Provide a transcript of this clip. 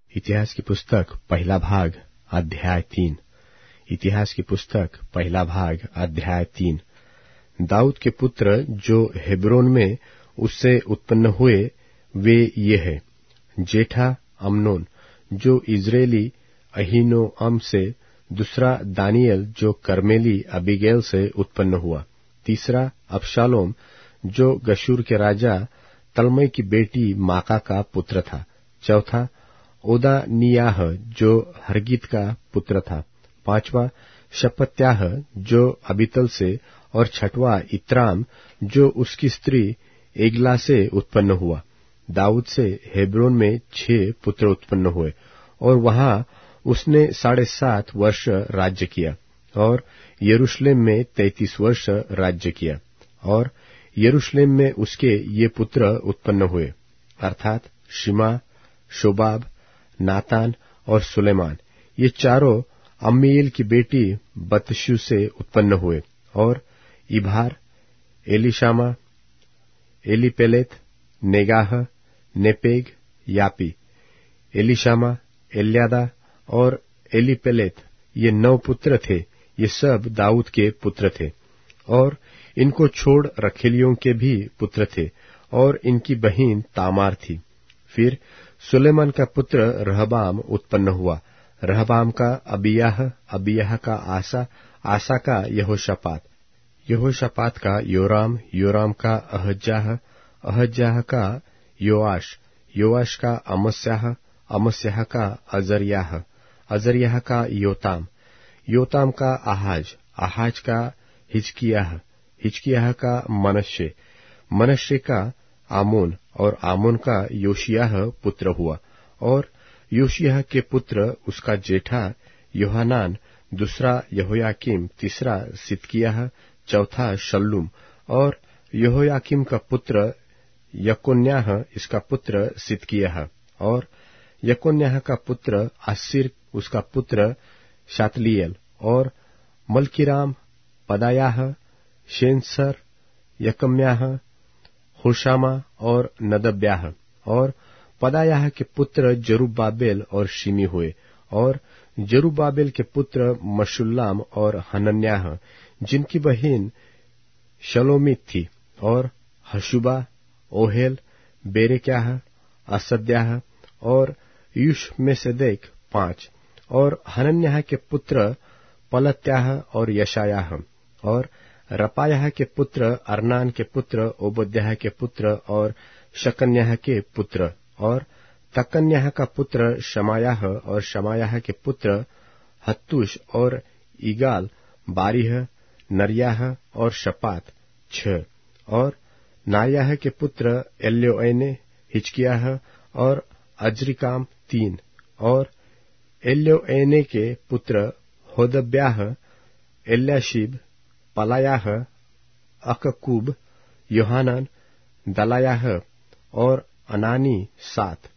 इतिहास की पुस्तक पहला भाग अध्याय 3। इतिहास की पुस्तक पहला भाग अध्याय 3। दाऊद के पुत्र जो हेब्रोन में उससे उत्पन्न हुए वे ये है। जेठा अम्नोन जो इजरायली अहीनोअम से, दूसरा दानियल जो कर्मेली अबीगैल से उत्पन्न हुआ, तीसरा अबशालोम जो गशूर के राजा तलमई की बेटी माका का पुत्र था, चौथा ओदानियाह जो हरगीत का पुत्र था, पांचवा शपत्याह जो अबीतल से, और छठवां इत्राम जो उसकी स्त्री एगला से उत्पन्न हुआ। दाऊद से हेब्रोन में 6 पुत्र उत्पन्न हुए और वहां उसने 7.5 वर्ष राज्य किया, और यरूशलेम में 33 वर्ष राज्य किया। और यरूशलेम में उसके ये पुत्र उत्पन्न हुए, अर्थात शिमा, शोबाब, नातान और सुलेमान। ये चारों अम्मीएल की बेटी बतशू से उत्पन्न हुए। और Ibhar, Elishama, Eliphelet, Nogah, Nepheg, Japhia, Elishama, Eliada और एलीपेलेत, ये 9 पुत्र थे। ये सब दाऊद के पुत्र थे। और इनको छोड़ रखेलियों के भी पुत्र थे, और इनकी बहिन तामार थी। फिर सुलेमान का पुत्र रहबाम उत्पन्न हुआ। रहबाम का अबियाह, अबियाह का आसा, आसा का यहोशापात, यहोशापात का योराम, योराम का अहज्याह, अहज्याह का योआश, योआश का अमस्याह, अमस्याह का अजर्याह, अजर्याह का योताम, योताम का आहाज, आहाज का हिजकियाह, हिजकियाह का मनश्शे, मनश्शे का आमोन, और आमोन का योशियाह पुत्र हुआ। और योशियाह के पुत्र उसका जेठा योहानान, दूसरा यहोयाकीम, तीसरा सिदकिय्याह, चौथा शल्लूम। और यहोयाकीम का पुत्र यकोन्याह, इसका पुत्र सिदकिय्याह। और यकोन्याह का पुत्र आसिर, उसका पुत्र शातलीएल। और मल्कीराम, पदायाह, शेनसर, यकम्याह, होशामा और नदब्याह। और पदायाह के पुत्र जरुब्बाबेल और शिमी हुए। और जरुब्बाबेल के पुत्र मशुल्लाम और हनन्याह, जिनकी बहिन शलोमीत थी। और हशुबा, ओहेल, बेरेक्याह, असद्याह और यूशमेसेदेक 5। और हनन्याह के पुत्र पलत्याह और यशायाह। और रपायाह के पुत्र अरनान के पुत्र ओबद्याह के पुत्र और शकन्याह के पुत्र। और तकन्याह का पुत्र शमायाह, और शमायाह के पुत्र हत्तूश और ईगाल, बारीह, नरियाह और शपात 6। और नायाह के पुत्र एल्योएने, हिजकियाह और अजरिकाम 3। और एल्योएने के पुत्र होदब्याह, एल्याशीब, पलायाह, अककूब, योहानान, दलायाह और अनानी 7।